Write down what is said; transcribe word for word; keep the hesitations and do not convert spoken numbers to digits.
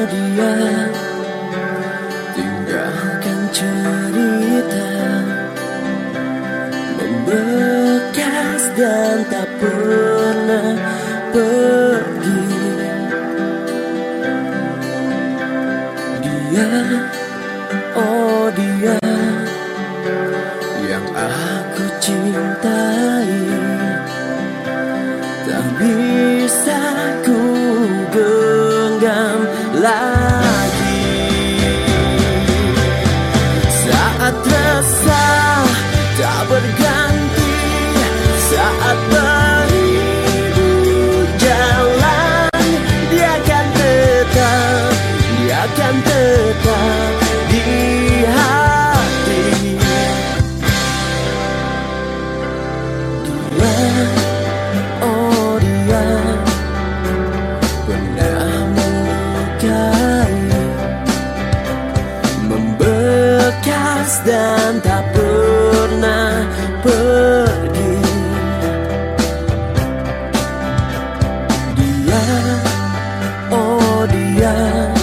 dia tinggalkan cerita membekas dan tak pernah pergi. Dia, oh dia yang aku cintai, tak bisa ku genggam lagi. Saat resah tak berganti, saat beribu jalan, dia akan tetap, dia akan tetap di hati. Dia, oh dia pernah melukai, membekas dan tak pernah pergi. Dia, oh dia